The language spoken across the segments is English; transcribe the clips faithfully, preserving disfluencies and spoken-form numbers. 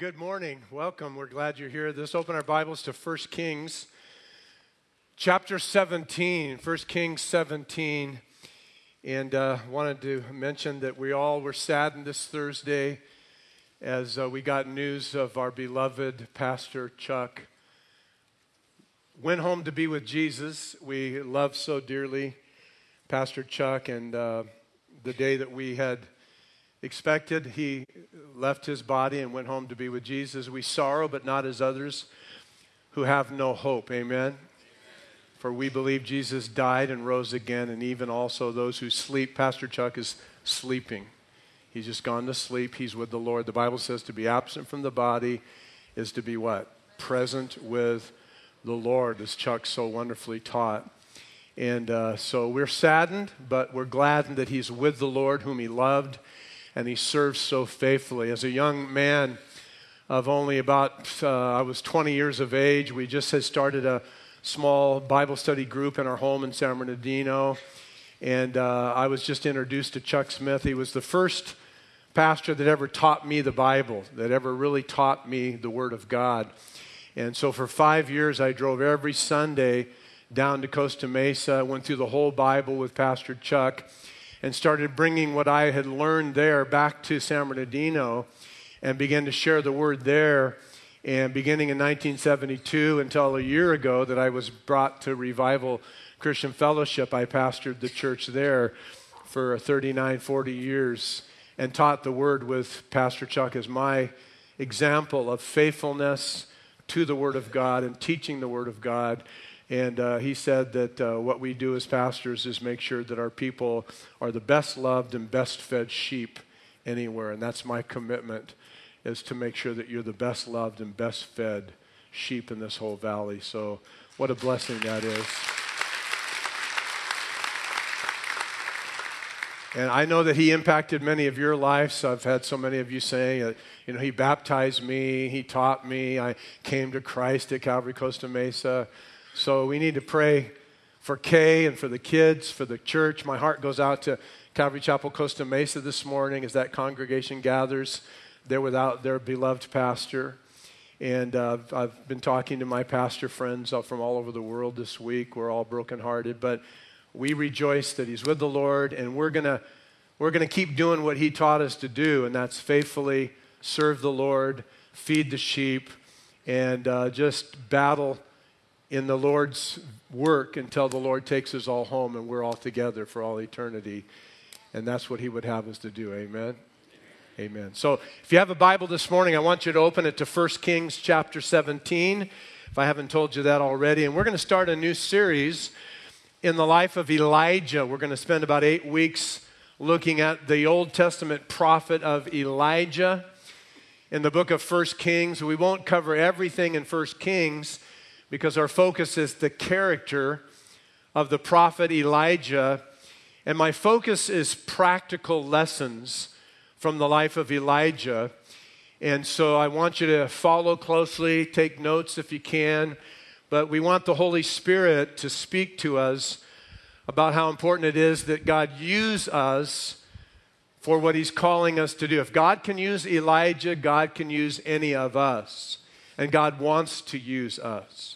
Good morning. Welcome. We're glad you're here. Let's open our Bibles to First Kings chapter seventeen. First Kings seventeen. And uh, wanted to mention that we all were saddened this Thursday as uh, we got news of our beloved Pastor Chuck. Went home to be with Jesus. We love so dearly Pastor Chuck, and uh, the day that we had expected, he left his body and went home to be with Jesus. We sorrow, but not as others who have no hope. Amen? Amen. For we believe Jesus died and rose again, and even also those who sleep. Pastor Chuck is sleeping. He's just gone to sleep. He's with the Lord. The Bible says to be absent from the body is to be what? Present with the Lord, as Chuck so wonderfully taught. And uh, so we're saddened, but we're glad that he's with the Lord whom he loved, and he serves so faithfully. As a young man of only about, uh, I was twenty years of age, we just had started a small Bible study group in our home in San Bernardino, and uh, I was just introduced to Chuck Smith. He was the first pastor that ever taught me the Bible, that ever really taught me the Word of God. And so for five years, I drove every Sunday down to Costa Mesa, went through the whole Bible with Pastor Chuck, and started bringing what I had learned there back to San Bernardino and began to share the Word there. And beginning in nineteen seventy-two until a year ago that I was brought to Revival Christian Fellowship, I pastored the church there for thirty-nine, forty years and taught the Word with Pastor Chuck as my example of faithfulness to the Word of God and teaching the Word of God. And uh, he said that uh, what we do as pastors is make sure that our people are the best loved and best fed sheep anywhere. And that's my commitment, is to make sure that you're the best loved and best fed sheep in this whole valley. So what a blessing that is. And I know that he impacted many of your lives. I've had so many of you saying, uh, you know, he baptized me, he taught me, I came to Christ at Calvary Costa Mesa. So we need to pray for Kay and for the kids, for the church. My heart goes out to Calvary Chapel Costa Mesa this morning as that congregation gathers there without their beloved pastor. And uh, I've been talking to my pastor friends from all over the world this week. We're all brokenhearted, but we rejoice that he's with the Lord, and we're gonna we're gonna keep doing what he taught us to do, and that's faithfully serve the Lord, feed the sheep, and uh, just battle in the Lord's work until the Lord takes us all home and we're all together for all eternity. And that's what he would have us to do. Amen? Amen. So if you have a Bible this morning, I want you to open it to First Kings chapter seventeen, if I haven't told you that already. And we're going to start a new series in the life of Elijah. We're going to spend about eight weeks looking at the Old Testament prophet of Elijah in the book of First Kings. We won't cover everything in First Kings, because our focus is the character of the prophet Elijah. And my focus is practical lessons from the life of Elijah. And so I want you to follow closely, take notes if you can. But we want the Holy Spirit to speak to us about how important it is that God use us for what he's calling us to do. If God can use Elijah, God can use any of us. And God wants to use us.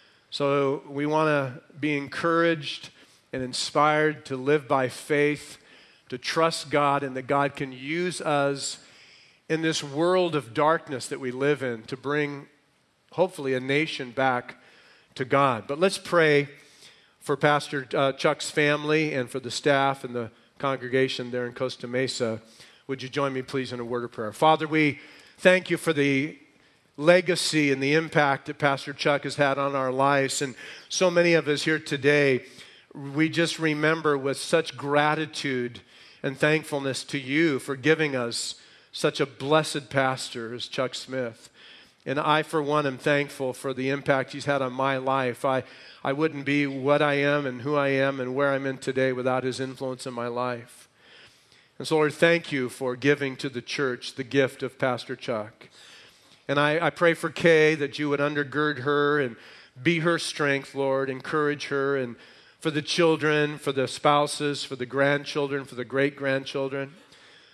So we want to be encouraged and inspired to live by faith, to trust God, and that God can use us in this world of darkness that we live in to bring, hopefully, a nation back to God. But let's pray for Pastor uh, Chuck's family and for the staff and the congregation there in Costa Mesa. Would you join me, please, in a word of prayer? Father, we thank you for the legacy and the impact that Pastor Chuck has had on our lives. And so many of us here today, we just remember with such gratitude and thankfulness to you for giving us such a blessed pastor as Chuck Smith. And I, for one, am thankful for the impact he's had on my life. I, I wouldn't be what I am and who I am and where I'm in today without his influence in my life. And so, Lord, thank you for giving to the church the gift of Pastor Chuck. And I, I pray for Kay that you would undergird her and be her strength, Lord, encourage her, and for the children, for the spouses, for the grandchildren, for the great-grandchildren.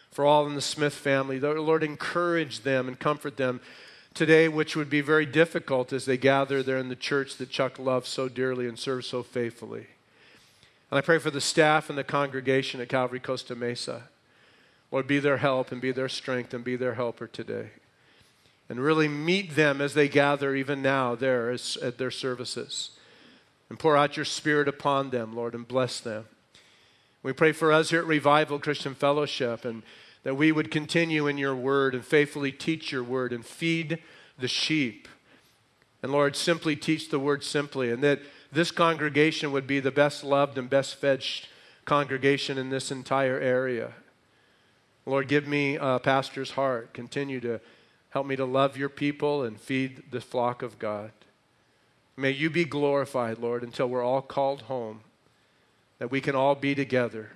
for all in the Smith family. Lord, encourage them and comfort them today, which would be very difficult as they gather there in the church that Chuck loves so dearly and serves so faithfully. And I pray for the staff and the congregation at Calvary Costa Mesa. Lord, be their help and be their strength and be their helper today. And really meet them as they gather even now there as, at their services. And pour out your Spirit upon them, Lord, and bless them. We pray for us here at Revival Christian Fellowship, and that we would continue in your word and faithfully teach your word and feed the sheep. And Lord, simply teach the word simply, and that this congregation would be the best loved and best fed sh- congregation in this entire area. Lord, give me a pastor's heart. Continue to help me to love your people and feed the flock of God. May you be glorified, Lord, until we're all called home, that we can all be together,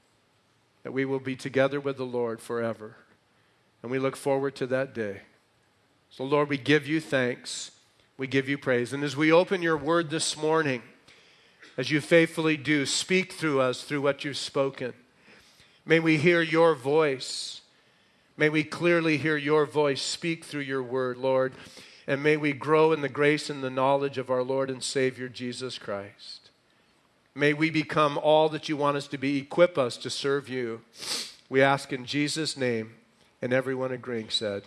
that we will be together with the Lord forever. And we look forward to that day. So, Lord, we give you thanks. We give you praise. And as we open your word this morning, as you faithfully do, speak through us through what you've spoken. May we hear your voice. May we clearly hear your voice speak through your word, Lord. And may we grow in the grace and the knowledge of our Lord and Savior, Jesus Christ. May we become all that you want us to be. Equip us to serve you. We ask in Jesus' name. And everyone agreeing said,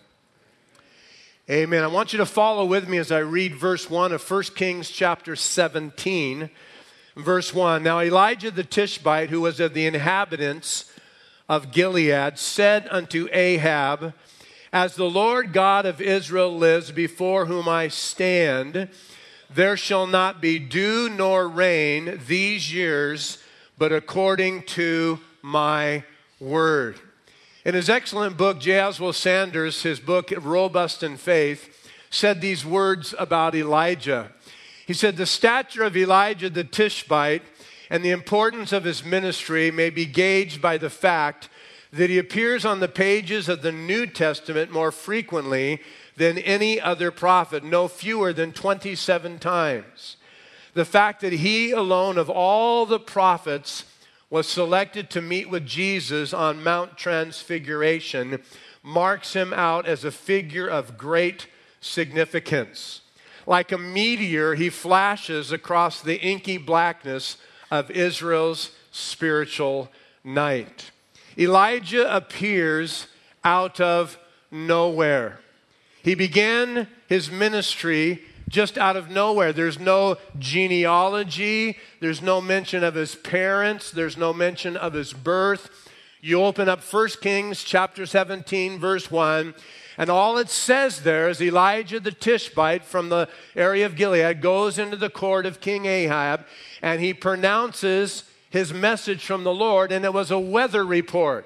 amen. I want you to follow with me as I read verse one of First Kings chapter seventeen. Verse one, now Elijah the Tishbite, who was of the inhabitants of Gilead, said unto Ahab, as the Lord God of Israel lives, before whom I stand, there shall not be dew nor rain these years, but according to my word. In his excellent book, J. Oswald Sanders, his book, Robust in Faith, said these words about Elijah. He said, the stature of Elijah the Tishbite and the importance of his ministry may be gauged by the fact that he appears on the pages of the New Testament more frequently than any other prophet, no fewer than twenty-seven times. The fact that he alone of all the prophets was selected to meet with Jesus on Mount Transfiguration marks him out as a figure of great significance. Like a meteor, he flashes across the inky blackness of Israel's spiritual night. Elijah appears out of nowhere. He began his ministry just out of nowhere. There's no genealogy. There's no mention of his parents. There's no mention of his birth. You open up First Kings chapter seventeen, verse one, and all it says there is Elijah the Tishbite from the area of Gilead goes into the court of King Ahab, and he pronounces his message from the Lord, and it was a weather report.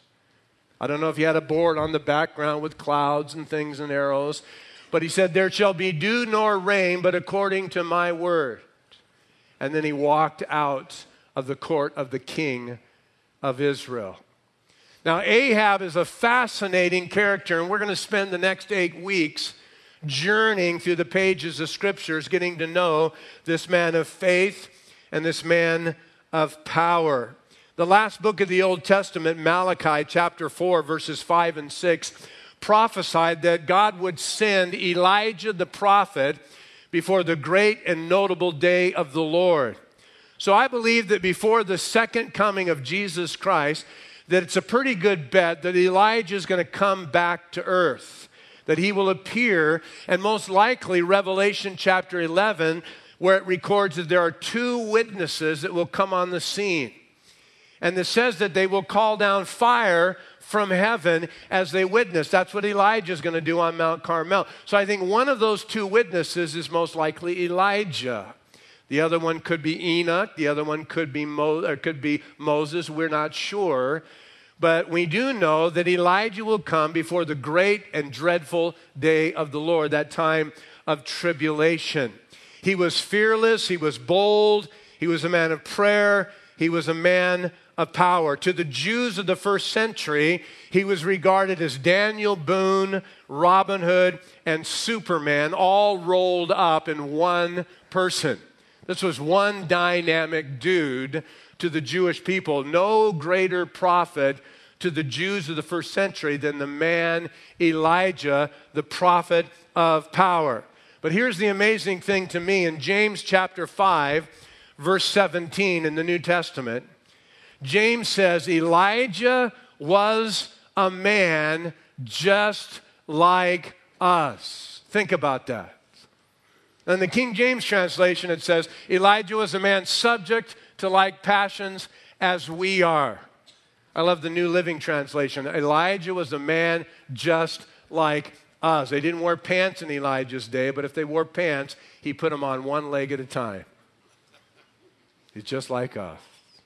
I don't know if he had a board on the background with clouds and things and arrows, but he said, there shall be dew nor rain, but according to my word. And then he walked out of the court of the king of Israel. Now, Ahab is a fascinating character, and we're going to spend the next eight weeks journeying through the pages of scriptures, getting to know this man of faith and this man of power. The last book of the Old Testament, Malachi chapter four, verses five and six, prophesied that God would send Elijah the prophet before the great and notable day of the Lord. So I believe that before the second coming of Jesus Christ, that it's a pretty good bet that Elijah is going to come back to earth, that he will appear, and most likely Revelation chapter eleven, where it records that there are two witnesses that will come on the scene. And it says that they will call down fire from heaven as they witness. That's what Elijah is going to do on Mount Carmel. So I think one of those two witnesses is most likely Elijah. The other one could be Enoch. The other one could be, Mo- or could be Moses. We're not sure. But we do know that Elijah will come before the great and dreadful day of the Lord, that time of tribulation. He was fearless. He was bold. He was a man of prayer. He was a man of power. To the Jews of the first century, he was regarded as Daniel Boone, Robin Hood, and Superman, all rolled up in one person. This was one dynamic dude to the Jewish people. No greater prophet to the Jews of the first century than the man Elijah, the prophet of power. But here's the amazing thing to me. In James chapter five, verse seventeen in the New Testament, James says, Elijah was a man just like us. Think about that. In the King James translation, it says, Elijah was a man subject to like passions as we are. I love the New Living Translation. Elijah was a man just like us. They didn't wear pants in Elijah's day, but if they wore pants, he put them on one leg at a time. He's just like us.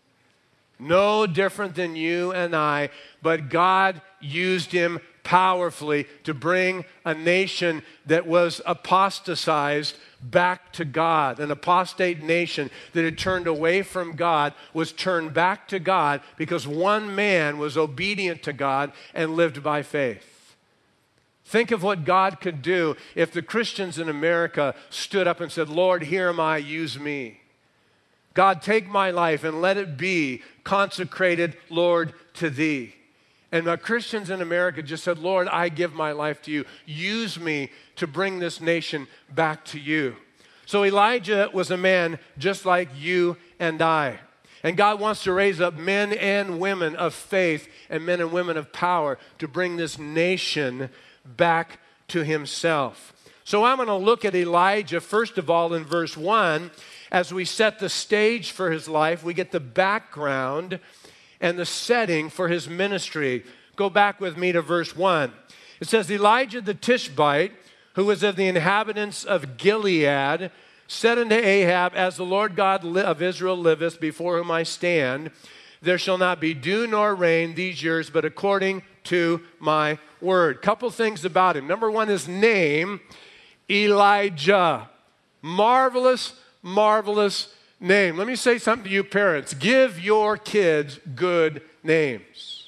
No different than you and I, but God used him powerfully to bring a nation that was apostatized back to God. An apostate nation that had turned away from God was turned back to God because one man was obedient to God and lived by faith. Think of what God could do if the Christians in America stood up and said, Lord, here am I, use me. God, take my life and let it be consecrated, Lord, to thee. And the Christians in America just said, Lord, I give my life to you. Use me to bring this nation back to you. So Elijah was a man just like you and I. And God wants to raise up men and women of faith and men and women of power to bring this nation back to himself. So I'm going to look at Elijah, first of all, in verse one. As we set the stage for his life, we get the background and the setting for his ministry. Go back with me to verse one. It says, Elijah the Tishbite, who was of the inhabitants of Gilead, said unto Ahab, as the Lord God of Israel liveth, before whom I stand, there shall not be dew nor rain these years, but according to my word. Couple things about him. Number one, his name, Elijah. Marvelous, marvelous name. Let me say something to you parents. Give your kids good names.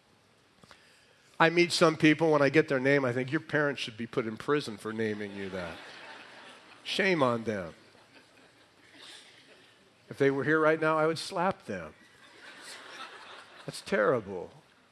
I meet some people, when I get their name, I think your parents should be put in prison for naming you that. Shame on them. If they were here right now, I would slap them. That's terrible.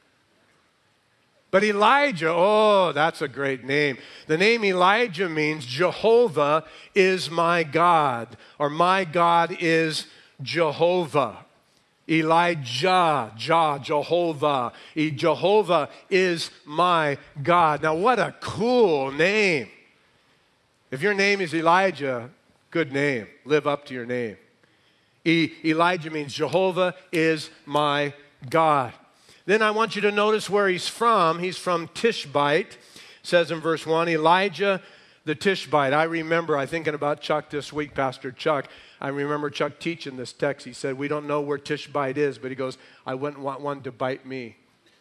But Elijah, oh, that's a great name. The name Elijah means Jehovah is my God, or my God is Jehovah. Elijah, Jah, Jehovah. Jehovah is my God. Now, what a cool name. If your name is Elijah, good name. Live up to your name. E- Elijah means Jehovah is my God. Then I want you to notice where he's from. He's from Tishbite. It says in verse one, Elijah the Tishbite. I remember, I thinking about Chuck this week, Pastor Chuck. I remember Chuck teaching this text. He said, we don't know where Tishbite is, but he goes, I wouldn't want one to bite me.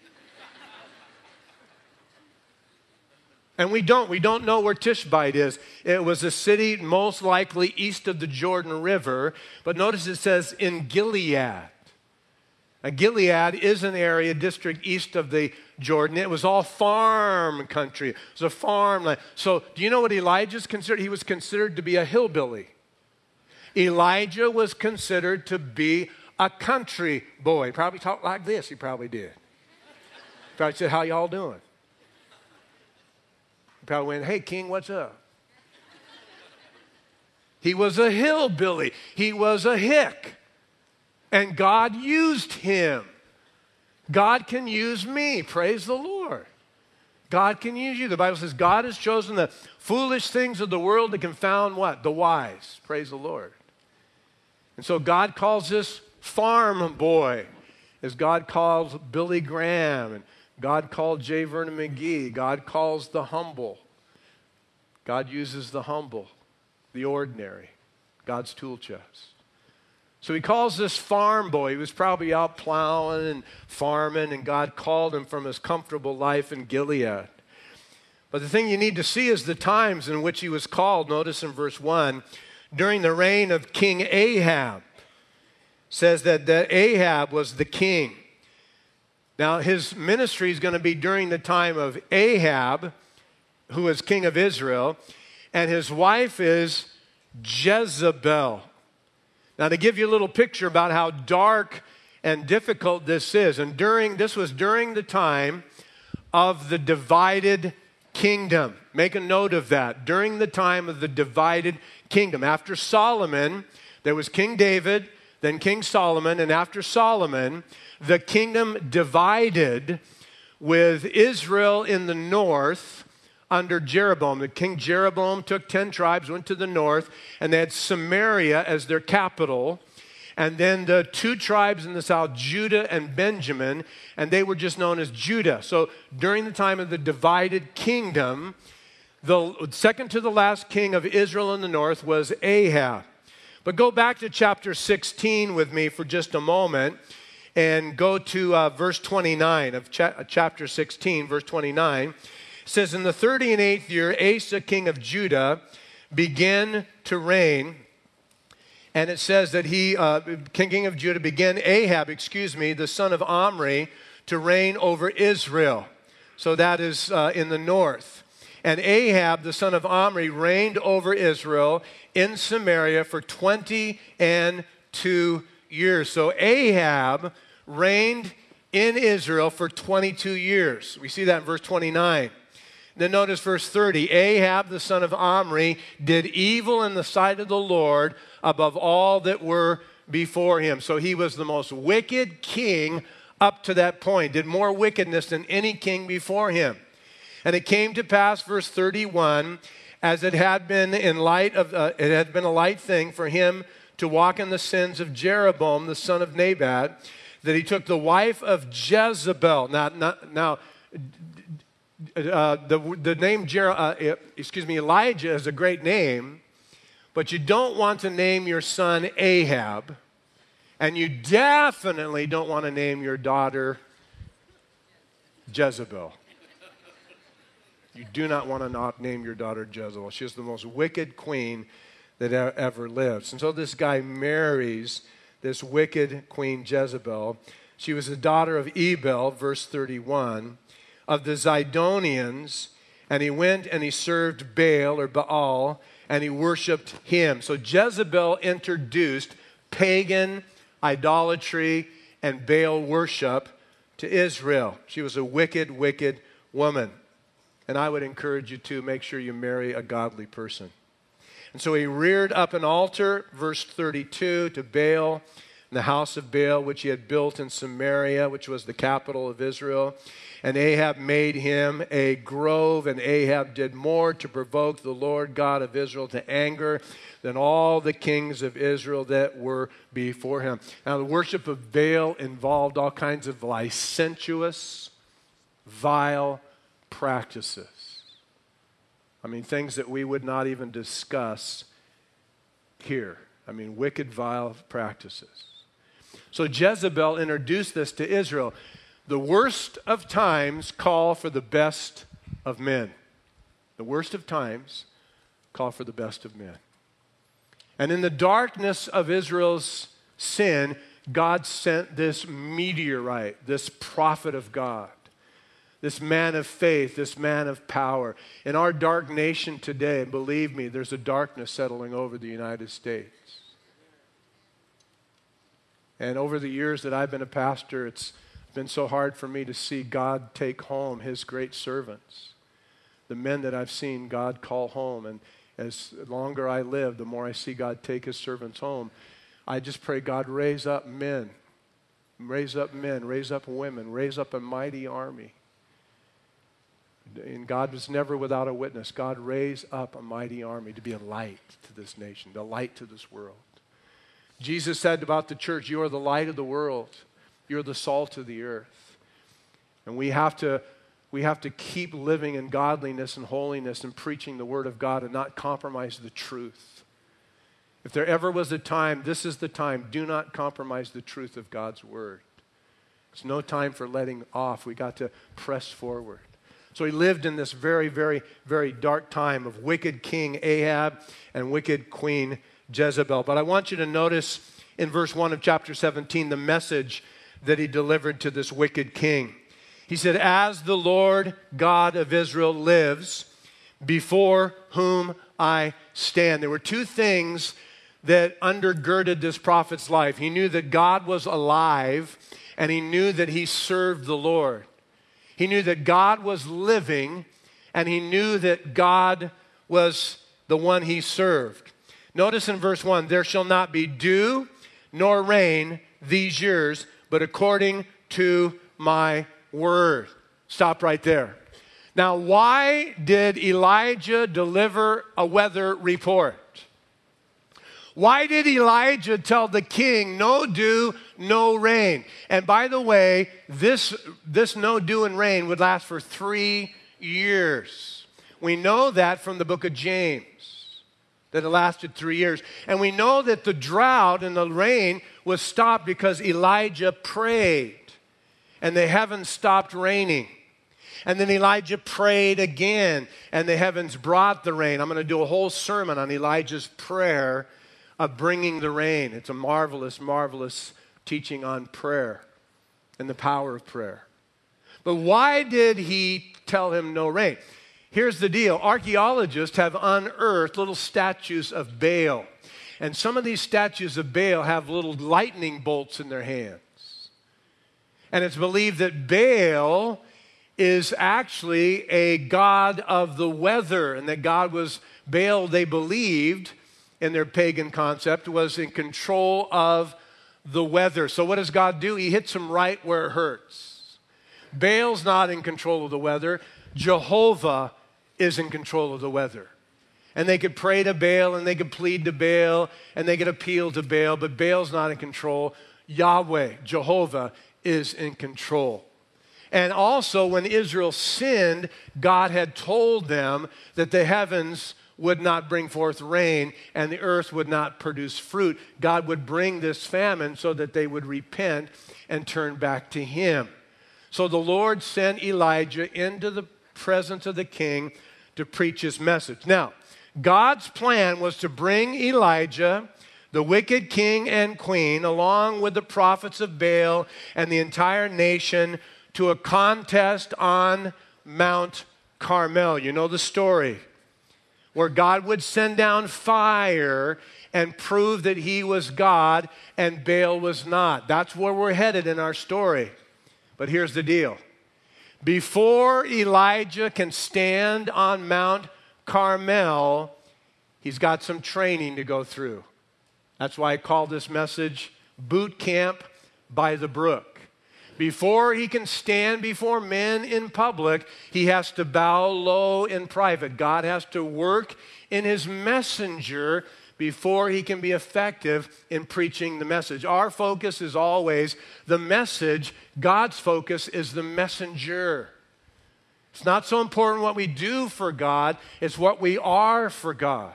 And we don't. We don't know where Tishbite is. It was a city most likely east of the Jordan River. But notice it says in Gilead. Now, Gilead is an area, district east of the Jordan. It was all farm country. It was a farmland. So do you know what Elijah's considered? He was considered to be a hillbilly. Elijah was considered to be a country boy. He probably talked like this. He probably did. He probably said, how y'all doing? He probably went, hey, King, what's up? He was a hillbilly. He was a hick. And God used him. God can use me. Praise the Lord. God can use you. The Bible says God has chosen the foolish things of the world to confound what? The wise. Praise the Lord. And so God calls this farm boy, as God calls Billy Graham, and God called J. Vernon McGee. God calls the humble. God uses the humble, the ordinary, God's tool chest. So he calls this farm boy. He was probably out plowing and farming, and God called him from his comfortable life in Gilead. But the thing you need to see is the times in which he was called. Notice in verse one, during the reign of King Ahab. It says that, that Ahab was the king. Now, his ministry is going to be during the time of Ahab, who is king of Israel, and his wife is Jezebel. Now, to give you a little picture about how dark and difficult this is. And during this was during the time of the divided kingdom. Make a note of that. During the time of the divided kingdom. After Solomon, there was King David, then King Solomon, and after Solomon, the kingdom divided with Israel in the north under Jeroboam. The King Jeroboam took ten tribes, went to the north, and they had Samaria as their capital. And then the two tribes in the south, Judah and Benjamin, and they were just known as Judah. So during the time of the divided kingdom, the second to the last king of Israel in the north was Ahab. But go back to chapter sixteen with me for just a moment and go to uh, verse twenty-nine of cha- chapter sixteen, verse twenty-nine. It says, in the thirty and eighth year, Asa, king of Judah, began to reign. And it says that he, uh, king of Judah, began Ahab, excuse me, the son of Omri, to reign over Israel. So that is uh, in the north. And Ahab, the son of Omri, reigned over Israel in Samaria for twenty and two years. So Ahab reigned in Israel for twenty-two years. We see that in verse twenty-nine. Then notice verse thirty. Ahab, the son of Omri, did evil in the sight of the Lord above all that were before him. So he was the most wicked king up to that point. Did more wickedness than any king before him. And it came to pass, verse thirty-one, as it had been in light of uh, it had been a light thing for him to walk in the sins of Jeroboam, the son of Nebat, that he took the wife of Jezebel. Now, not, now uh, the the name Jer- uh, excuse me, Elijah is a great name, but you don't want to name your son Ahab, and you definitely don't want to name your daughter Jezebel. You do not want to not name your daughter Jezebel. She is the most wicked queen that ever lives. And so this guy marries this wicked queen Jezebel. She was the daughter of Ebel, verse thirty-one, of the Zidonians, and he went and he served Baal or Baal, and he worshiped him. So Jezebel introduced pagan idolatry and Baal worship to Israel. She was a wicked, wicked woman. And I would encourage you to make sure you marry a godly person. And so he reared up an altar, verse thirty-two, to Baal, in the house of Baal, which he had built in Samaria, which was the capital of Israel. And Ahab made him a grove, and Ahab did more to provoke the Lord God of Israel to anger than all the kings of Israel that were before him. Now, the worship of Baal involved all kinds of licentious, vile practices. I mean, things that we would not even discuss here. I mean, wicked, vile practices. So Jezebel introduced this to Israel. The worst of times call for the best of men. The worst of times call for the best of men. And in the darkness of Israel's sin, God sent this meteorite, this prophet of God, this man of faith, this man of power. In our dark nation today, believe me, there's a darkness settling over the United States. And over the years that I've been a pastor, it's been so hard for me to see God take home his great servants. The men that I've seen God call home. And as longer I live, the more I see God take his servants home. I just pray God raise up men. Raise up men, raise up women, raise up a mighty army. And God was never without a witness. God raised up a mighty army to be a light to this nation, a light to this world. Jesus said about the church, you are the light of the world. You're the salt of the earth. And we have to, we have to keep living in godliness and holiness and preaching the word of God and not compromise the truth. If there ever was a time, this is the time. Do not compromise the truth of God's word. It's no time for letting off. We got to press forward. So he lived in this very, very, very dark time of wicked King Ahab and wicked Queen Jezebel. But I want you to notice in verse one of chapter seventeen the message that he delivered to this wicked king. He said, as the Lord God of Israel lives, before whom I stand. There were two things that undergirded this prophet's life. He knew that God was alive, and he knew that he served the Lord. He knew that God was living, and he knew that God was the one he served. Notice in verse one, there shall not be dew nor rain these years, but according to my word. Stop right there. Now, why did Elijah deliver a weather report? Why did Elijah tell the king, no dew, no rain? And by the way, this, this no dew and rain would last for three years. We know that from the book of James, that it lasted three years. And we know that the drought and the rain was stopped because Elijah prayed, and the heavens stopped raining. And then Elijah prayed again, and the heavens brought the rain. I'm going to do a whole sermon on Elijah's prayer of bringing the rain. It's a marvelous, marvelous teaching on prayer and the power of prayer. But why did he tell him no rain? Here's the deal. Archaeologists have unearthed little statues of Baal. And some of these statues of Baal have little lightning bolts in their hands. And it's believed that Baal is actually a god of the weather, and that God was, Baal, they believed, in their pagan concept, was in control of the weather. So what does God do? He hits them right where it hurts. Baal's not in control of the weather. Jehovah is in control of the weather. And they could pray to Baal, and they could plead to Baal, and they could appeal to Baal, but Baal's not in control. Yahweh, Jehovah, is in control. And also, when Israel sinned, God had told them that the heavens would not bring forth rain, and the earth would not produce fruit. God would bring this famine so that they would repent and turn back to him. So the Lord sent Elijah into the presence of the king to preach his message. Now, God's plan was to bring Elijah, the wicked king and queen, along with the prophets of Baal and the entire nation, to a contest on Mount Carmel. You know the story, where God would send down fire and prove that he was God and Baal was not. That's where we're headed in our story. But here's the deal. Before Elijah can stand on Mount Carmel, he's got some training to go through. That's why I call this message Boot Camp by the Brook. Before he can stand before men in public, he has to bow low in private. God has to work in his messenger before he can be effective in preaching the message. Our focus is always the message. God's focus is the messenger. It's not so important what we do for God, it's what we are for God.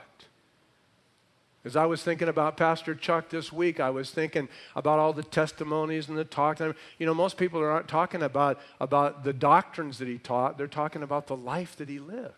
As I was thinking about Pastor Chuck this week, I was thinking about all the testimonies and the talk. You know, most people aren't talking about, about the doctrines that he taught. They're talking about the life that he lived.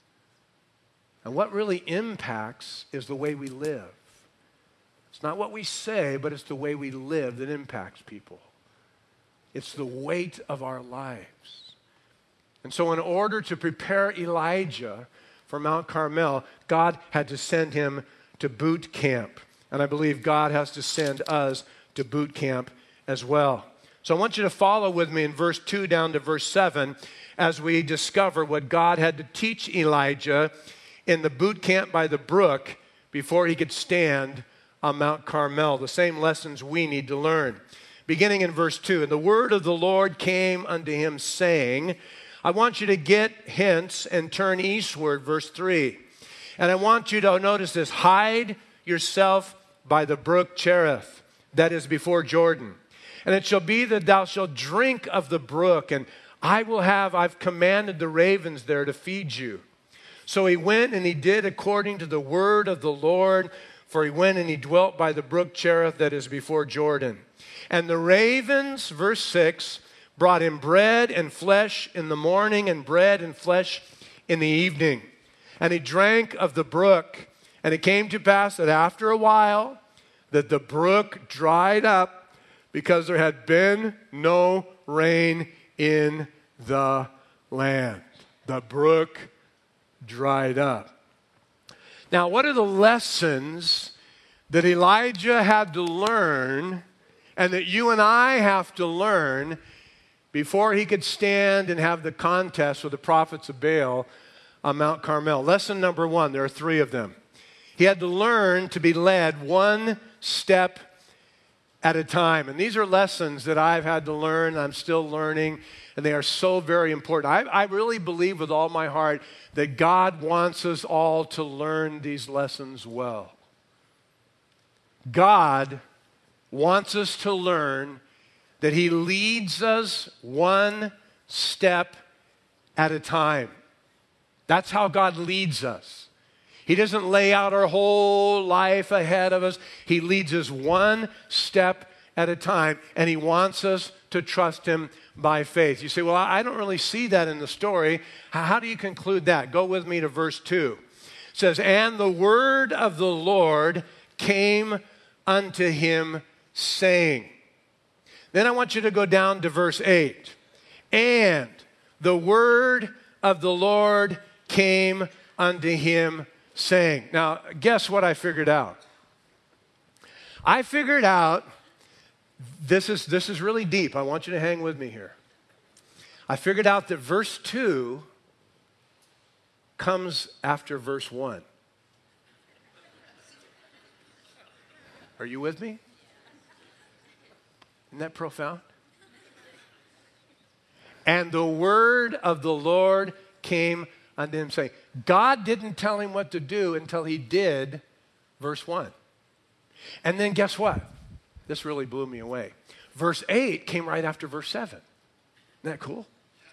And what really impacts is the way we live. It's not what we say, but it's the way we live that impacts people. It's the weight of our lives. And so in order to prepare Elijah for Mount Carmel, God had to send him to boot camp. And I believe God has to send us to boot camp as well. So I want you to follow with me in verse two down to verse seven as we discover what God had to teach Elijah in the boot camp by the brook before he could stand on Mount Carmel. The same lessons we need to learn. Beginning in verse two, and the word of the Lord came unto him saying, I want you to get hence and turn eastward, verse three. And I want you to notice this, hide yourself by the brook Cherith, that is before Jordan. And it shall be that thou shalt drink of the brook, and I will have, I've commanded the ravens there to feed you. So he went and he did according to the word of the Lord, for he went and he dwelt by the brook Cherith that is before Jordan. And the ravens, verse six, brought him bread and flesh in the morning and bread and flesh in the evening. And he drank of the brook. And it came to pass that after a while, that the brook dried up because there had been no rain in the land. The brook dried up. Now, what are the lessons that Elijah had to learn and that you and I have to learn before he could stand and have the contest with the prophets of Baal on Mount Carmel. Lesson number one, there are three of them. He had to learn to be led one step at a time. And these are lessons that I've had to learn, I'm still learning, and they are so very important. I, I really believe with all my heart that God wants us all to learn these lessons well. God wants us to learn that he leads us one step at a time. That's how God leads us. He doesn't lay out our whole life ahead of us. He leads us one step at a time, and he wants us to trust him by faith. You say, well, I don't really see that in the story. How do you conclude that? Go with me to verse two. It says, and the word of the Lord came unto him, saying. Then I want you to go down to verse eight. And the word of the Lord came unto him, saying. Now, guess what I figured out? I figured out, this is, this is really deep. I want you to hang with me here. I figured out that verse two comes after verse one. Are you with me? Isn't that profound? And the word of the Lord came unto him, saying, God didn't tell him what to do until he did verse one. And then guess what? This really blew me away. Verse eight came right after verse seven. Isn't that cool?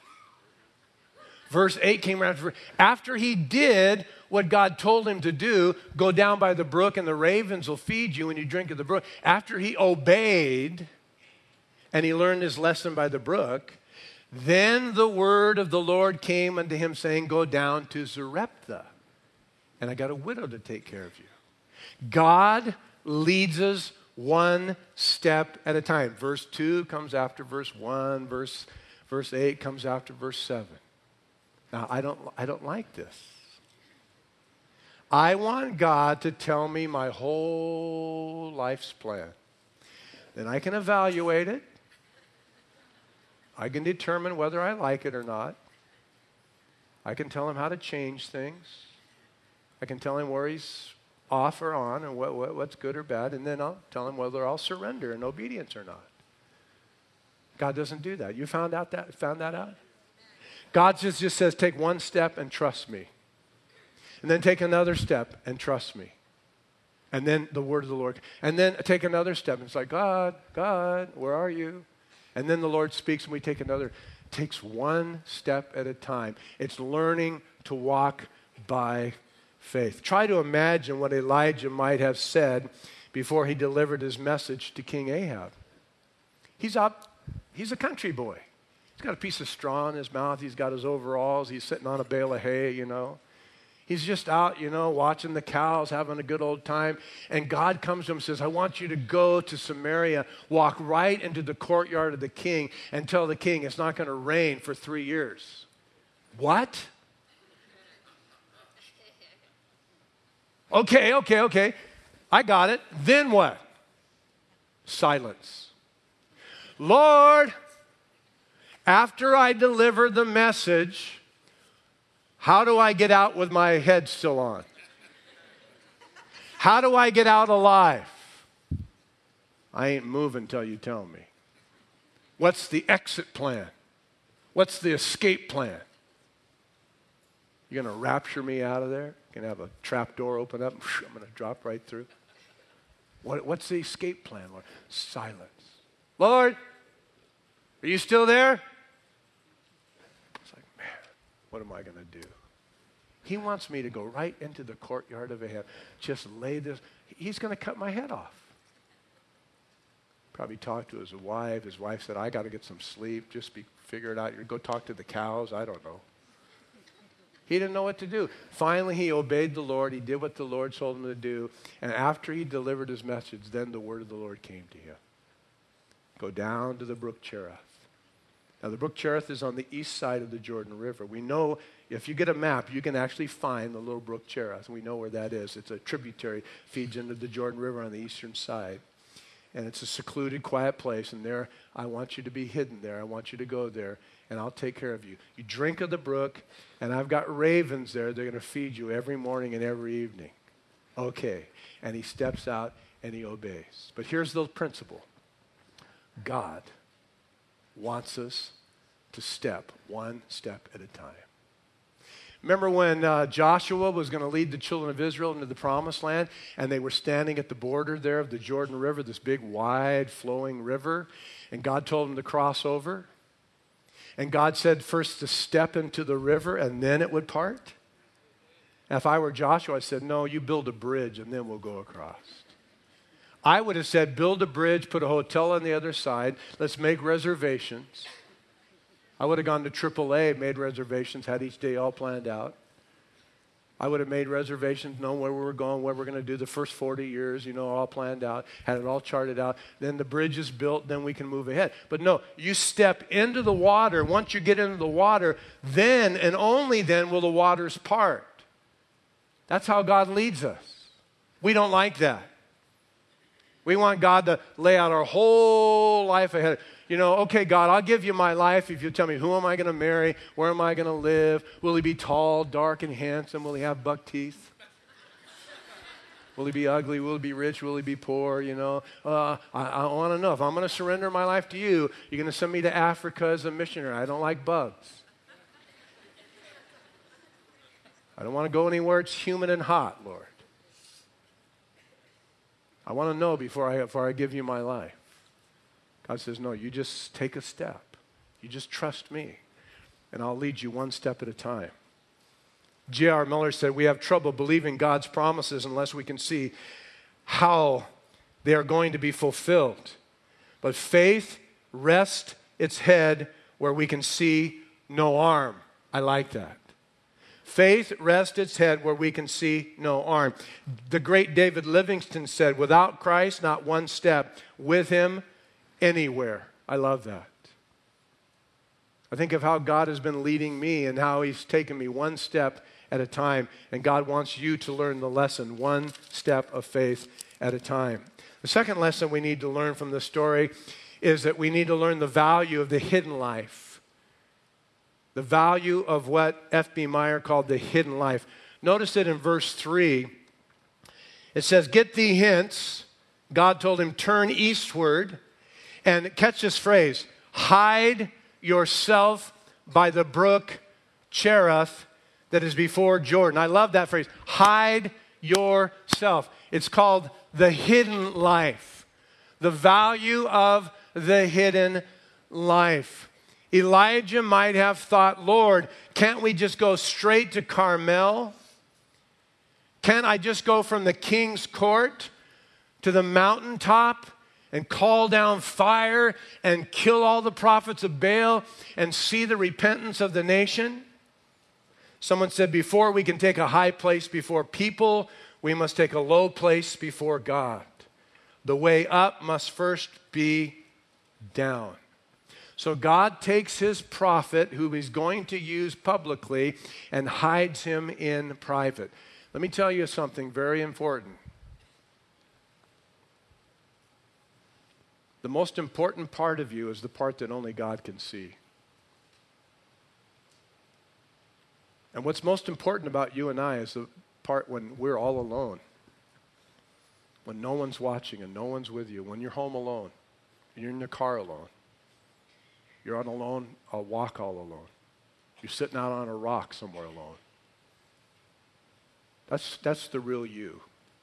Verse eight came right after. After he did what God told him to do, go down by the brook and the ravens will feed you when you drink of the brook. After he obeyed and he learned his lesson by the brook, then the word of the Lord came unto him, saying, go down to Zarephath, and I got a widow to take care of you. God leads us one step at a time. Verse two comes after verse one. Verse, verse eight comes after verse seven. Now, I don't, I don't like this. I want God to tell me my whole life's plan. Then I can evaluate it. I can determine whether I like it or not. I can tell him how to change things. I can tell him where he's off or on and what, what, what's good or bad, and then I'll tell him whether I'll surrender in obedience or not. God doesn't do that. You found out that found that out? God just, just says, take one step and trust me. And then take another step and trust me. And then the word of the Lord. And then take another step. And it's like, God, God, where are you? And then the Lord speaks and we take another. It takes one step at a time. It's learning to walk by faith. Try to imagine what Elijah might have said before he delivered his message to King Ahab. He's up, he's a country boy. He's got a piece of straw in his mouth. He's got his overalls. He's sitting on a bale of hay, you know. He's just out, you know, watching the cows, having a good old time. And God comes to him and says, I want you to go to Samaria, walk right into the courtyard of the king and tell the king it's not going to rain for three years. What? Okay, okay, okay. I got it. Then what? Silence. Lord, after I deliver the message, how do I get out with my head still on? How do I get out alive? I ain't moving until you tell me. What's the exit plan? What's the escape plan? You're going to rapture me out of there? You're going to have a trap door open up? I'm going to drop right through? What, what's the escape plan, Lord? Silence. Lord, are you still there? It's like, man, what am I going to do? He wants me to go right into the courtyard of Ahab. Just lay this. He's going to cut my head off. Probably talked to his wife. His wife said, I got to get some sleep. Just be, figure it out. Go talk to the cows. I don't know. He didn't know what to do. Finally, he obeyed the Lord. He did what the Lord told him to do. And after he delivered his message, then the word of the Lord came to him. Go down to the brook Cherith Now, the brook Cherith is on the east side of the Jordan River. We know, if you get a map, you can actually find the little brook Cherith. We know where that is. It's a tributary, feeds into the Jordan River on the eastern side. And it's a secluded, quiet place. And there, I want you to be hidden there. I want you to go there, and I'll take care of you. You drink of the brook, and I've got ravens there. They're going to feed you every morning and every evening. Okay. And he steps out, and he obeys. But here's the principle. God wants us to step one step at a time. Remember when uh, Joshua was going to lead the children of Israel into the promised land, and they were standing at the border there of the Jordan River, this big, wide, flowing river, and God told them to cross over? And God said first to step into the river, and then it would part? If I were Joshua, I said, no, you build a bridge, and then we'll go across. I would have said, build a bridge, put a hotel on the other side. Let's make reservations. I would have gone to triple A, made reservations, had each day all planned out. I would have made reservations, known where we were going, what we're going to do the first forty years, you know, all planned out, had it all charted out. Then the bridge is built, then we can move ahead. But no, you step into the water. Once you get into the water, then and only then will the waters part. That's how God leads us. We don't like that. We want God to lay out our whole life ahead. You know, okay, God, I'll give you my life if you tell me who am I going to marry, where am I going to live, will he be tall, dark, and handsome, will he have buck teeth? Will he be ugly, will he be rich, will he be poor, you know? Uh, I, I want to know, if I'm going to surrender my life to you, you're going to send me to Africa as a missionary. I don't like bugs. I don't want to go anywhere it's humid and hot, Lord. I want to know before I, before I give you my life. God says, no, you just take a step. You just trust me, and I'll lead you one step at a time. J R Miller said, we have trouble believing God's promises unless we can see how they are going to be fulfilled. But faith rests its head where we can see no arm. I like that. Faith rests its head where we can see no arm. The great David Livingstone said, without Christ, not one step. With him, anywhere. I love that. I think of how God has been leading me and how he's taken me one step at a time. And God wants you to learn the lesson, one step of faith at a time. The second lesson we need to learn from this story is that we need to learn the value of the hidden life. The value of what F B Meyer called the hidden life. Notice it in verse three. It says, get thee hence. God told him, turn eastward. And catch this phrase, hide yourself by the brook Cherith that is before Jordan. I love that phrase, hide yourself. It's called the hidden life. The value of the hidden life. Elijah might have thought, Lord, can't we just go straight to Carmel? Can't I just go from the king's court to the mountaintop and call down fire and kill all the prophets of Baal and see the repentance of the nation? Someone said, before we can take a high place before people, we must take a low place before God. The way up must first be down. So God takes his prophet, who he's going to use publicly, and hides him in private. Let me tell you something very important. The most important part of you is the part that only God can see. And what's most important about you and I is the part when we're all alone. When no one's watching and no one's with you. When you're home alone. And you're in your car alone. You're on alone, a walk all alone. You're sitting out on a rock somewhere alone. That's, that's the real you.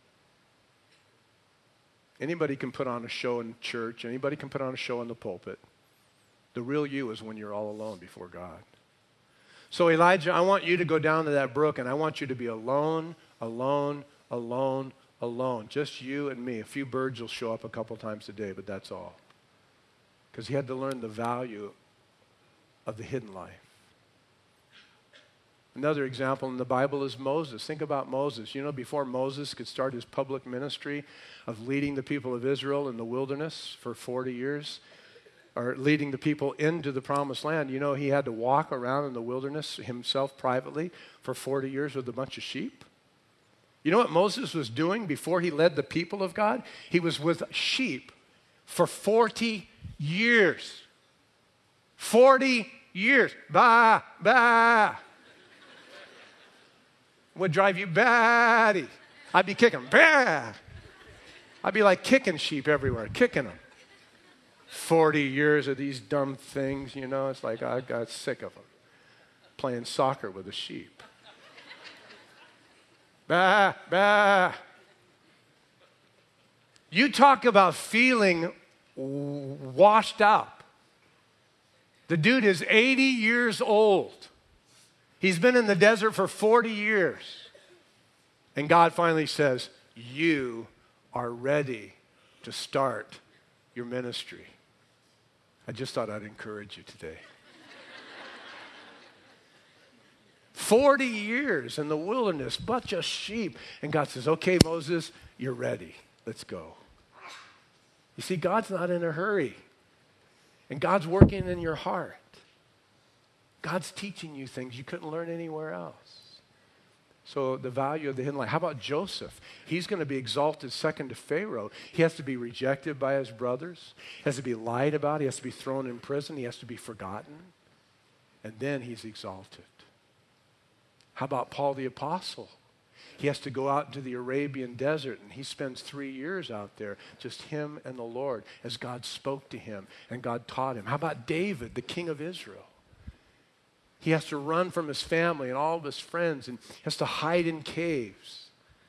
Anybody can put on a show in church. Anybody can put on a show in the pulpit. The real you is when you're all alone before God. So Elijah, I want you to go down to that brook, and I want you to be alone, alone, alone, alone. Just you and me. A few birds will show up a couple times a day, but that's all. Because he had to learn the value of the hidden life. Another example in the Bible is Moses. Think about Moses. You know, before Moses could start his public ministry of leading the people of Israel in the wilderness for forty years, or leading the people into the promised land, you know, he had to walk around in the wilderness himself privately for forty years with a bunch of sheep. You know what Moses was doing before he led the people of God? He was with sheep for forty years. forty years. Bah, bah. Would drive you batty. I'd be kicking, bah. I'd be like kicking sheep everywhere, kicking them. forty years of these dumb things, you know, it's like I got sick of them. Playing soccer with the sheep. Bah, bah. You talk about feeling washed up. The dude is eighty years old. He's been in the desert for forty years. And God finally says, you are ready to start your ministry. I just thought I'd encourage you today. forty years in the wilderness, bunch of sheep. And God says, okay, Moses, you're ready. Let's go. You see, God's not in a hurry. And God's working in your heart. God's teaching you things you couldn't learn anywhere else. So the value of the hidden life. How about Joseph? He's going to be exalted second to Pharaoh. He has to be rejected by his brothers. He has to be lied about. He has to be thrown in prison. He has to be forgotten. And then he's exalted. How about Paul the Apostle? He has to go out into the Arabian desert, and he spends three years out there, just him and the Lord, as God spoke to him and God taught him. How about David, the king of Israel? He has to run from his family and all of his friends, and he has to hide in caves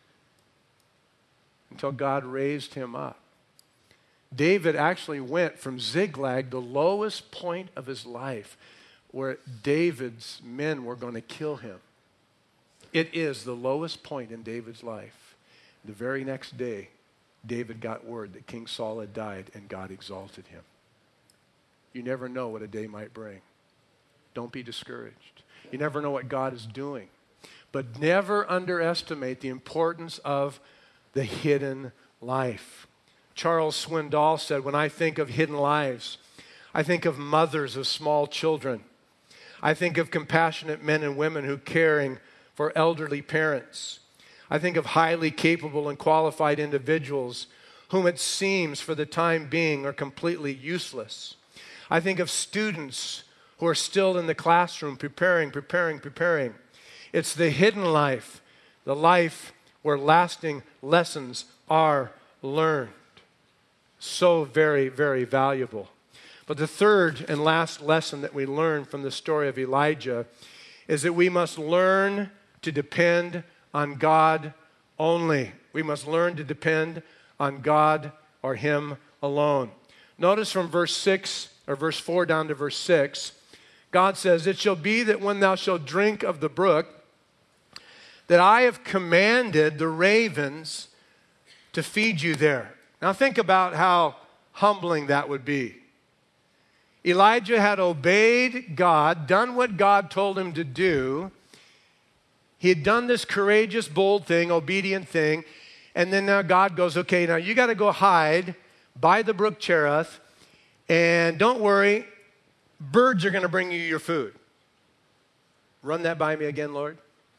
until God raised him up. David actually went from Ziklag, the lowest point of his life, where David's men were going to kill him. It is the lowest point in David's life. The very next day, David got word that King Saul had died, and God exalted him. You never know what a day might bring. Don't be discouraged. You never know what God is doing. But never underestimate the importance of the hidden life. Charles Swindoll said, when I think of hidden lives, I think of mothers of small children. I think of compassionate men and women who are caring for elderly parents. I think of highly capable and qualified individuals whom it seems for the time being are completely useless. I think of students who are still in the classroom preparing, preparing, preparing. It's the hidden life, the life where lasting lessons are learned. So very, very valuable. But the third and last lesson that we learn from the story of Elijah is that we must learn to depend on God only. We must learn to depend on God or Him alone. Notice from verse six, or verse four down to verse six, God says, it shall be that when thou shalt drink of the brook, that I have commanded the ravens to feed you there. Now think about how humbling that would be. Elijah had obeyed God, done what God told him to do. He had done this courageous, bold thing, obedient thing. And then now God goes, okay, now you got to go hide by the brook Cherith. And don't worry, birds are going to bring you your food. Run that by me again, Lord.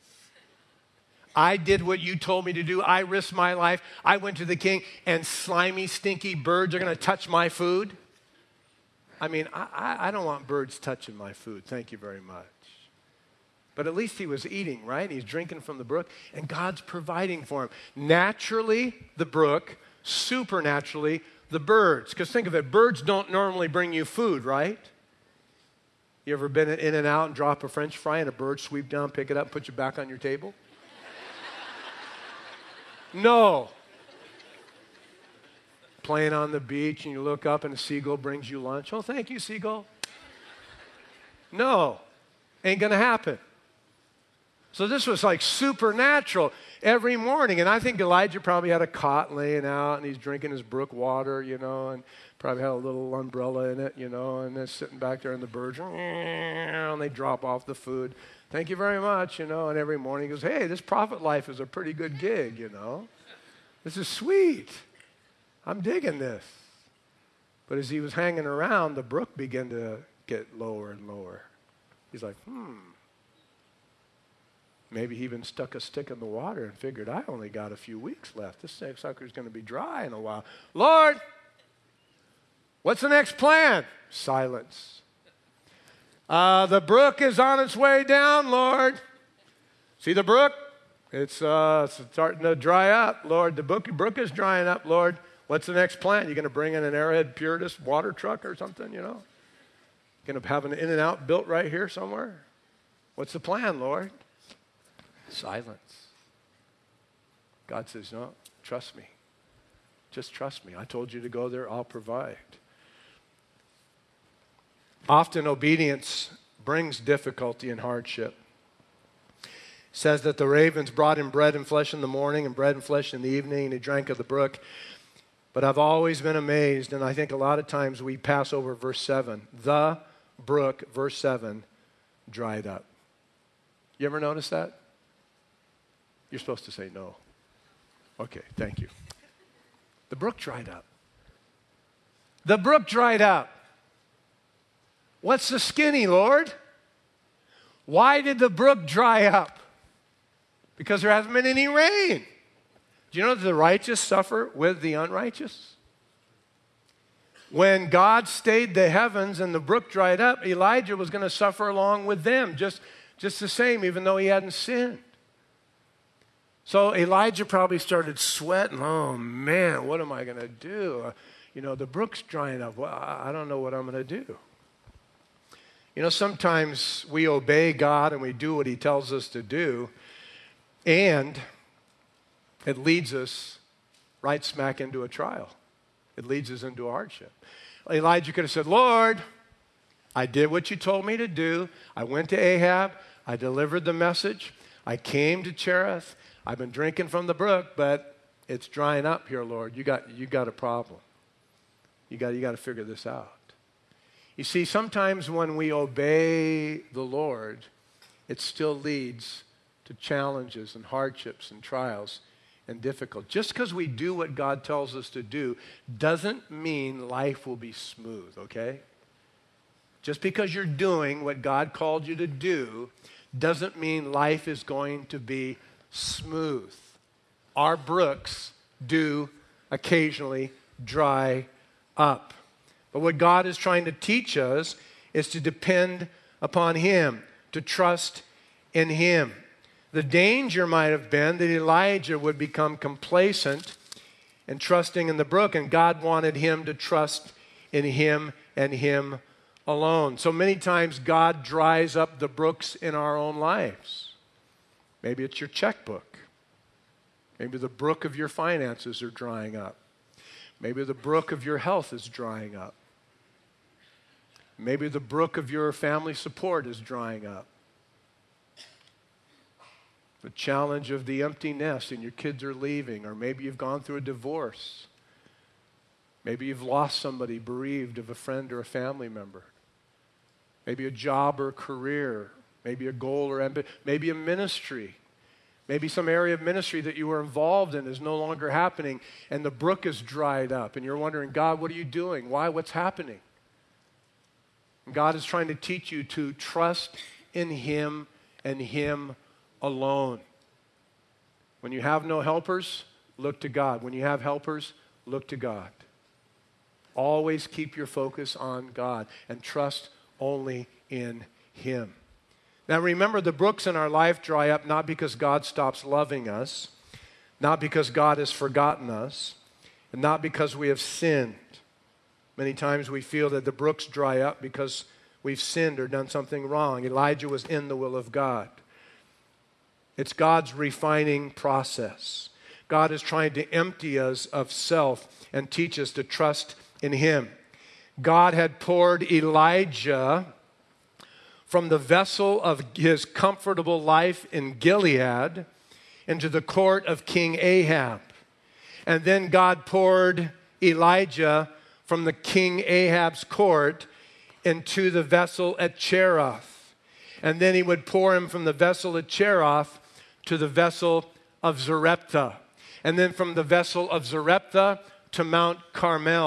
I did what you told me to do. I risked my life. I went to the king, and slimy, stinky birds are going to touch my food. I mean, I, I, I don't want birds touching my food. Thank you very much. But at least he was eating, right? He's drinking from the brook, and God's providing for him. Naturally, the brook. Supernaturally, the birds. Because think of it, birds don't normally bring you food, right? You ever been in and out and drop a French fry and a bird sweep down, pick it up, put you back on your table? No. Playing on the beach and you look up and a seagull brings you lunch. Oh, thank you, seagull. No, ain't going to happen. So this was like supernatural every morning. And I think Elijah probably had a cot laying out and he's drinking his brook water, you know, and probably had a little umbrella in it, you know, and they're sitting back there and the birds, and they drop off the food. Thank you very much, you know, and every morning he goes, hey, this prophet life is a pretty good gig, you know. This is sweet. I'm digging this. But as he was hanging around, the brook began to get lower and lower. He's like, hmm. Maybe he even stuck a stick in the water and figured, I only got a few weeks left. This sucker's going to be dry in a while. Lord, what's the next plan? Silence. Uh, the brook is on its way down, Lord. See the brook? It's, uh, it's starting to dry up, Lord. The brook, brook is drying up, Lord. What's the next plan? You going to bring in an Arrowhead Puritas water truck or something, you know? Going to have an In-N-Out built right here somewhere? What's the plan, Lord? Silence. God says, no, trust me. Just trust me. I told you to go there. I'll provide. Often obedience brings difficulty and hardship. It says that the ravens brought him bread and flesh in the morning and bread and flesh in the evening, and he drank of the brook. But I've always been amazed, and I think a lot of times we pass over verse seven. The brook, verse seven, dried up. You ever notice that? You're supposed to say no. Okay, thank you. The brook dried up. The brook dried up. What's the skinny, Lord? Why did the brook dry up? Because there hasn't been any rain. Do you know that the righteous suffer with the unrighteous? When God stayed the heavens and the brook dried up, Elijah was going to suffer along with them, just, just the same, even though he hadn't sinned. So Elijah probably started sweating. Oh, man, what am I going to do? Uh, you know, the brook's drying up. Well, I don't know what I'm going to do. You know, sometimes we obey God and we do what he tells us to do, and it leads us right smack into a trial. It leads us into a hardship. Elijah could have said, Lord, I did what you told me to do. I went to Ahab. I delivered the message. I came to Cherith. I've been drinking from the brook, but it's drying up here, Lord. You got, you got a problem. You got, you got to figure this out. You see, sometimes when we obey the Lord, it still leads to challenges and hardships and trials and difficult. Just because we do what God tells us to do doesn't mean life will be smooth, okay? Just because you're doing what God called you to do doesn't mean life is going to be smooth. Our brooks do occasionally dry up. But what God is trying to teach us is to depend upon him, to trust in him. The danger might have been that Elijah would become complacent and trusting in the brook, and God wanted him to trust in him and him alone. So many times God dries up the brooks in our own lives. Maybe it's your checkbook. Maybe the brook of your finances are drying up. Maybe the brook of your health is drying up. Maybe the brook of your family support is drying up. The challenge of the empty nest and your kids are leaving, or maybe you've gone through a divorce. Maybe you've lost somebody, bereaved of a friend or a family member. Maybe a job or a career. Maybe a goal or ambition. Maybe a ministry. Maybe some area of ministry that you were involved in is no longer happening, and the brook is dried up, and you're wondering, God, what are you doing? Why? What's happening? And God is trying to teach you to trust in him and him alone. When you have no helpers, look to God. When you have helpers, look to God. Always keep your focus on God and trust only in him. Now remember, the brooks in our life dry up not because God stops loving us, not because God has forgotten us, and not because we have sinned. Many times we feel that the brooks dry up because we've sinned or done something wrong. Elijah was in the will of God. It's God's refining process. God is trying to empty us of self and teach us to trust in him. God had poured Elijah from the vessel of his comfortable life in Gilead into the court of King Ahab. And then God poured Elijah from the King Ahab's court into the vessel at Cherith. And then he would pour him from the vessel at Cherith to the vessel of Zarephath. And then from the vessel of Zarephath to Mount Carmel.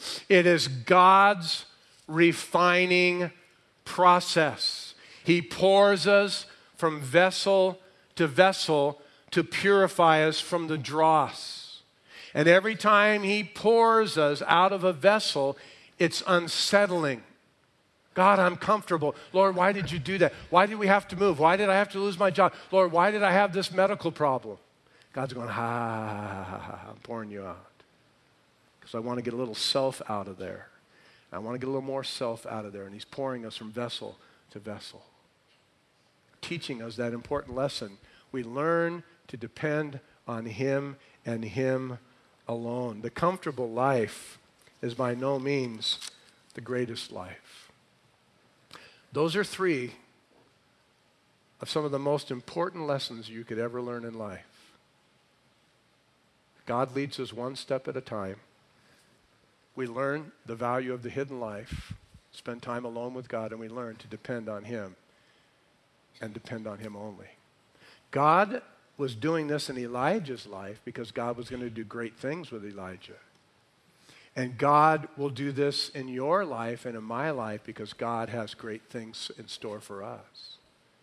It is God's refining process. He pours us from vessel to vessel to purify us from the dross. And every time He pours us out of a vessel, it's unsettling. God, I'm comfortable. Lord, why did you do that? Why did we have to move? Why did I have to lose my job? Lord, why did I have this medical problem? God's going, ha, ha, ha, ha, I'm pouring you out. Because I want to get a little self out of there. I want to get a little more self out of there. And He's pouring us from vessel to vessel. Teaching us that important lesson. We learn to depend on Him and Him alone. The comfortable life is by no means the greatest life. Those are three of some of the most important lessons you could ever learn in life. God leads us one step at a time. We learn the value of the hidden life, spend time alone with God, and we learn to depend on Him and depend on Him only. God was doing this in Elijah's life because God was going to do great things with Elijah. And God will do this in your life and in my life because God has great things in store for us.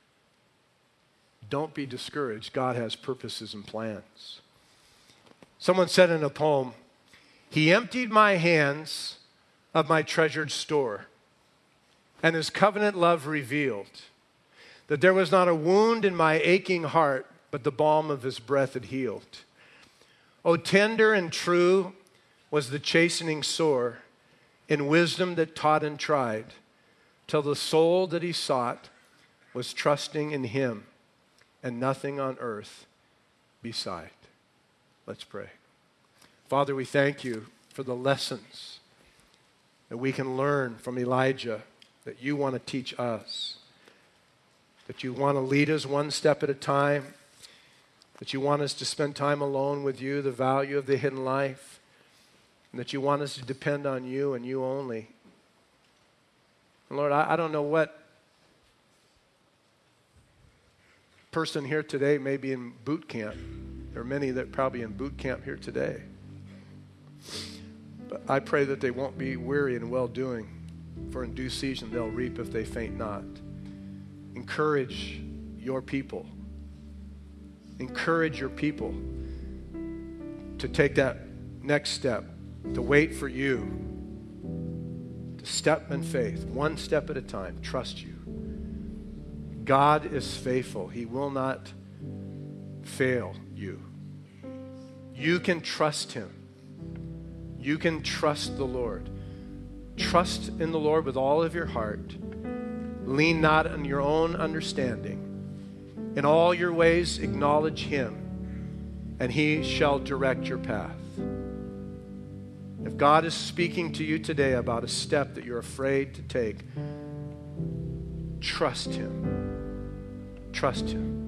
Don't be discouraged. God has purposes and plans. Someone said in a poem, He emptied my hands of my treasured store, and His covenant love revealed that there was not a wound in my aching heart, but the balm of His breath had healed. Oh, tender and true was the chastening sore, in wisdom that taught and tried, till the soul that He sought was trusting in Him, and nothing on earth beside. Let's pray. Father, we thank You for the lessons that we can learn from Elijah, that You want to teach us, that You want to lead us one step at a time, that You want us to spend time alone with You, the value of the hidden life, and that You want us to depend on You and You only. And Lord, I, I don't know what person here today may be in boot camp. There are many that are probably in boot camp here today. But I pray that they won't be weary in well-doing, for in due season they'll reap if they faint not. Encourage Your people. Encourage Your people to take that next step, to wait for You, to step in faith, one step at a time, trust You. God is faithful. He will not fail you. You can trust Him. You can trust the Lord. Trust in the Lord with all of your heart. Lean not on your own understanding. In all your ways acknowledge Him, and He shall direct your path. If God is speaking to you today about a step that you're afraid to take, trust Him. Trust Him.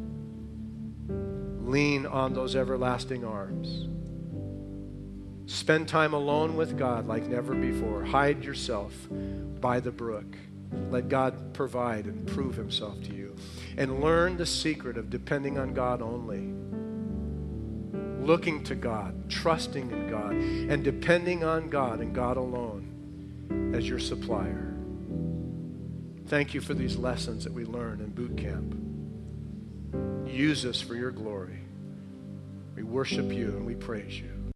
Lean on those everlasting arms. Spend time alone with God like never before. Hide yourself by the brook. Let God provide and prove Himself to you. And learn the secret of depending on God only. Looking to God, trusting in God, and depending on God and God alone as your supplier. Thank You for these lessons that we learn in boot camp. Use us for Your glory. We worship You and we praise You.